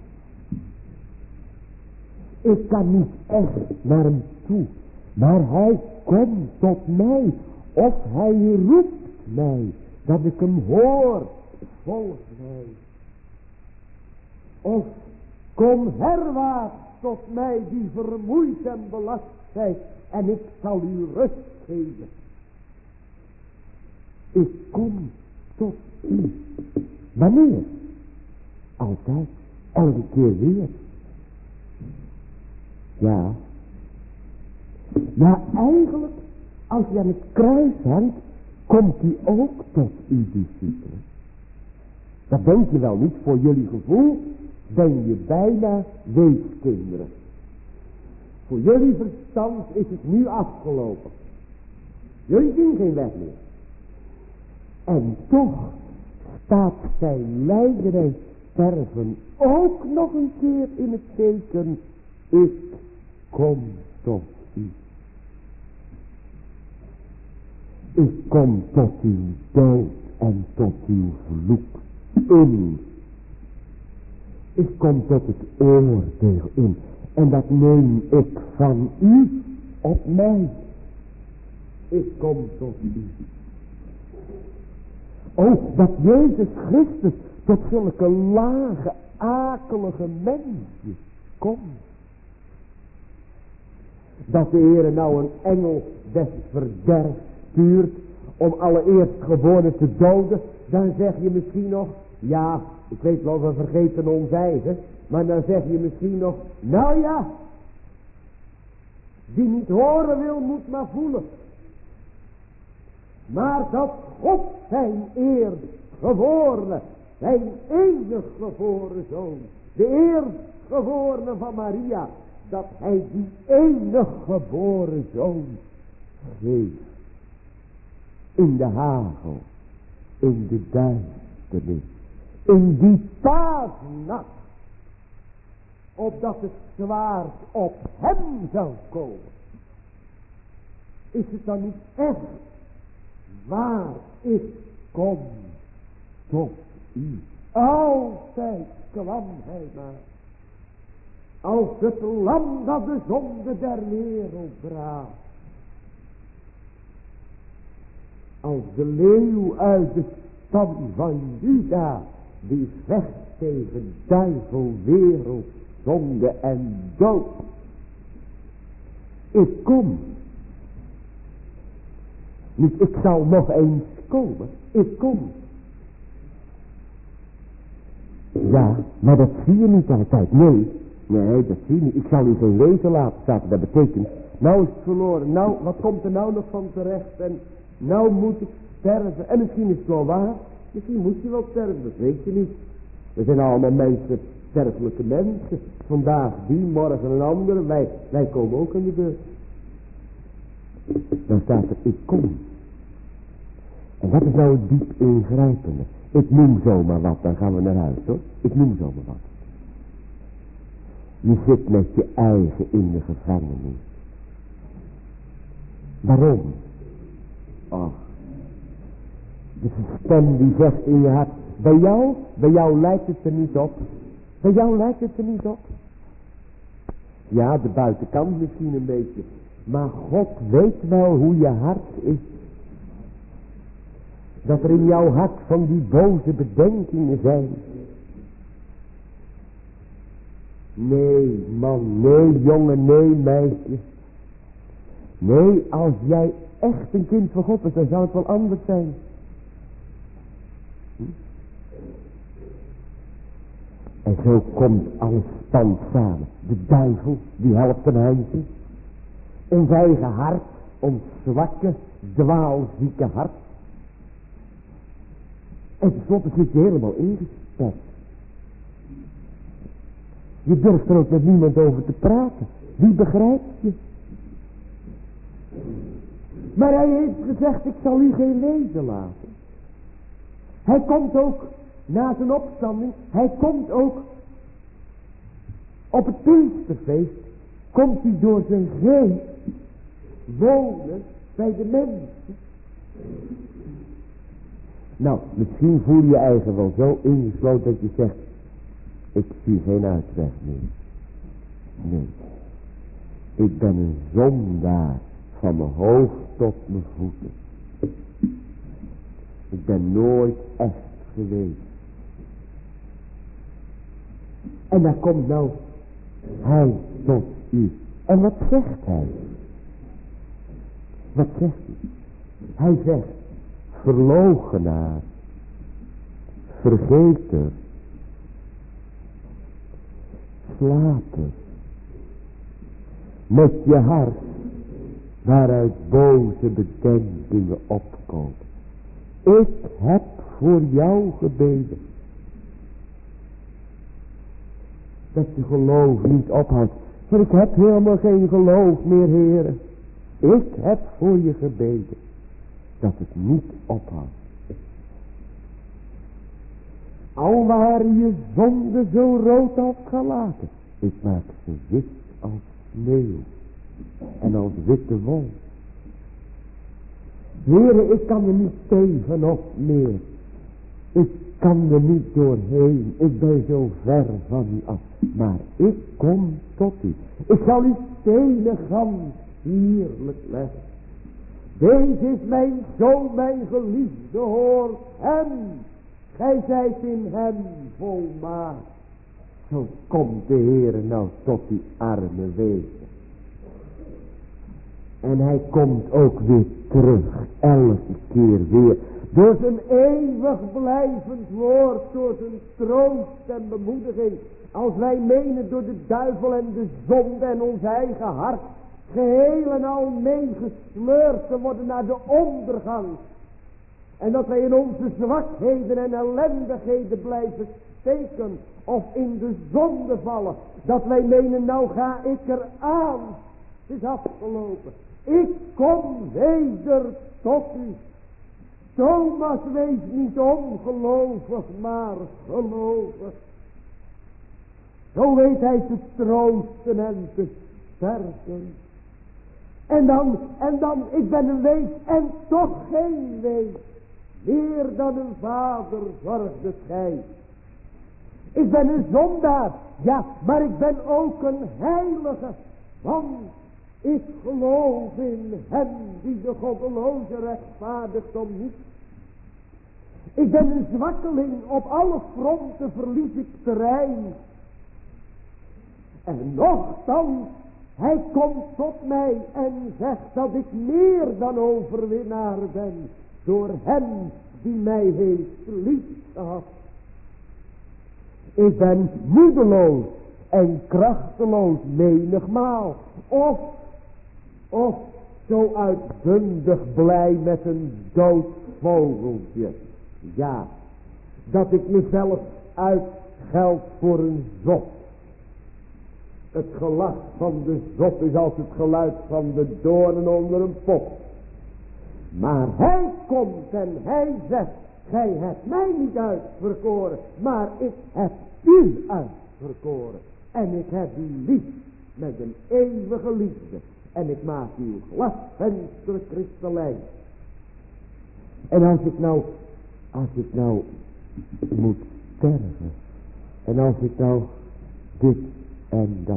Ik kan niet echt naar hem toe, maar hij komt tot mij. Of hij roept mij, dat ik hem hoor, volg mij. Of kom herwaarts tot mij die vermoeid en belast zijt, en ik zal u rust geven. Ik kom tot u. Wanneer? Altijd, elke keer weer. Ja. Ja, eigenlijk, als je aan het kruis hangt, komt hij ook tot uw discipelen. Dat denk je wel niet, voor jullie gevoel ben je bijna weeskinderen. Voor jullie verstand is het nu afgelopen. Jullie zien geen weg meer. En toch staat zijn lijden en sterven ook nog een keer in het teken. Ik kom tot u. Ik kom tot uw dood en tot uw vloek in. Ik kom tot het oordeel in. En dat neem ik van u op mij. Ik kom tot u. Oh, dat Jezus Christus tot zulke lage, akelige mensen komt. Dat de Heere nou een engel des verderfs stuurt om allereerst geboren te doden. Dan zeg je misschien nog, ja, ik weet wel, we vergeten ons eigen. Maar dan zeg je misschien nog, nou ja, die niet horen wil, moet maar voelen. Maar dat God zijn eerstgeborene, zijn enig geboren zoon, de eerstgeborene van Maria, dat hij die enig geboren zoon geeft. In de hagel, in de duisternis, in die paasnacht, opdat het zwaard op hem zou komen. Is het dan niet echt waar? Ik kom tot u. Altijd kwam hij maar. Als het lam dat de zonde der wereld draagt. Als de leeuw uit de stam van Juda, die vecht tegen duivel, wereld, zonde en dood. Ik kom. Niet, ik zal nog eens komen. Ik kom. Ja, maar dat zie je niet altijd. Nee, nee, dat zie je niet. Ik zal u geen lezen laten, staat. Dat betekent, nou is het verloren. Nou, wat komt er nou nog van terecht? En nou moet ik sterven. En misschien is het wel waar. Misschien moet je wel sterven, dat weet je niet. We zijn allemaal mensen, sterfelijke mensen. Vandaag die, morgen een andere. Wij, wij komen ook aan de beurt. Dan staat er, ik kom. En dat is nou het diep ingrijpende. Ik noem zomaar wat, dan gaan we naar huis hoor. Ik noem zomaar wat. Je zit met je eigen in de gevangenis. Waarom? Ach. Dus een stem die zegt in je hart, bij jou, bij jou lijkt het er niet op. Bij jou lijkt het er niet op. Ja, de buitenkant misschien een beetje. Maar God weet wel hoe je hart is. Dat er in jouw hart van die boze bedenkingen zijn. Nee man, nee jongen, nee meisje. Nee, als jij echt een kind van God bent, dan zou het wel anders zijn. Hm? En zo komt alles stand samen. De duivel, die helpt een handje. Ons eigen hart, ons zwakke, dwaalzieke hart. En tenslotte zit je helemaal ingesperd. Je durft er ook met niemand over te praten. Wie begrijpt je? Maar hij heeft gezegd, ik zal u geen lezen laten. Hij komt ook na zijn opstanding. Hij komt ook op het Pinksterfeest. Komt hij door zijn geest wonen bij de mensen. Nou, misschien voel je je eigen wel zo ingesloten dat je zegt, ik zie geen uitweg meer. Nee. Ik ben een zondaar van mijn hoofd tot mijn voeten. Ik ben nooit echt geweest. En daar komt nou hij tot u. En wat zegt hij? Wat zegt hij? Hij zegt, verloochenaar, vergeter, slaper, met je hart waaruit boze bedenkingen opkomen. Ik heb voor jou gebeden. Dat je geloof niet ophoudt. Maar ik heb helemaal geen geloof meer, heren. Ik heb voor je gebeden. Dat het niet ophoudt. Al waren je zonden zo rood als gelaten. Ik maak ze wit als sneeuw. En als witte wol. Heere, ik kan er niet tegenop meer. Ik kan er niet doorheen. Ik ben zo ver van u af. Maar ik kom tot u. Ik zal uw stenen hand heerlijk leggen. Deze is mijn zoon, mijn geliefde, hoor hem. Gij zijt in hem volmaakt. Zo komt de Heere nou tot die arme wezen. En hij komt ook weer terug, elke keer weer. Door zijn eeuwig blijvend woord, door zijn troost en bemoediging. Als wij menen door de duivel en de zonde en ons eigen hart geheel en al meegesleurd te worden naar de ondergang. En dat wij in onze zwakheden en ellendigheden blijven steken of in de zonde vallen. Dat wij menen, nou ga ik eraan. Het is afgelopen. Ik kom weder tot u. Thomas, wees niet ongelovig, maar gelovig. Zo weet hij te troosten en te sterken. En dan, en dan, ik ben een wees en toch geen wees. Meer dan een vader zorgde gij. Ik ben een zondaar, ja, maar ik ben ook een heilige. Want ik geloof in hem die de goddeloze rechtvaardigt om niets. Ik ben een zwakkeling, op alle fronten verlies ik terrein. En nochtans, hij komt tot mij en zegt dat ik meer dan overwinnaar ben. Door hem die mij heeft lief gehad. Ik ben moedeloos en krachteloos menigmaal. Of, of zo uitbundig blij met een dood vogeltje. Ja, dat ik mezelf uitscheld voor een zot. Het gelach van de zot is als het geluid van de doornen onder een pot. Maar hij komt en hij zegt, gij hebt mij niet uitverkoren, maar ik heb u uitverkoren. En ik heb u lief met een eeuwige liefde. En ik maak uw glasvenster kristallijn. En als ik nou, als ik nou moet sterven. En als ik nou dit en dat.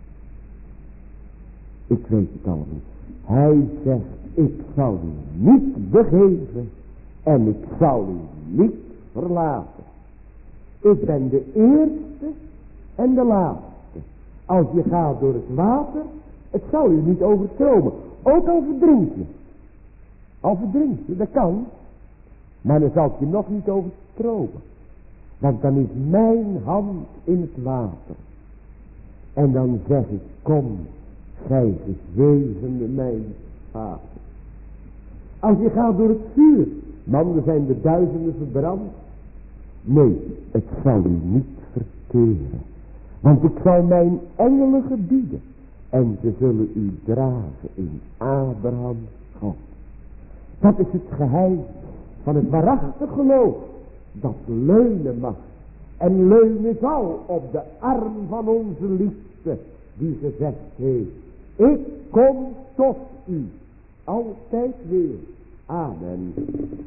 Ik weet het al niet. Hij zegt, ik zal u niet begeven. En ik zal u niet verlaten. Ik ben de eerste en de laatste. Als je gaat door het water, het zal u niet overstromen. Ook al verdrink je. Al verdrink je, dat kan. Maar dan zal het je nog niet overstromen. Want dan is mijn hand in het water. En dan zeg ik, kom, gij gezegende mijn vader. Als je gaat door het vuur, man, er zijn de duizenden verbrand. Nee, het zal u niet verteren. Want ik zal mijn engelen gebieden. En ze zullen u dragen in Abrahams God. Dat is het geheim van het waarachtig geloof. Dat leunen mag. En leunen zal op de arm van onze liefde. Die gezegd heeft. Ik kom tot u. Altijd weer. Amen.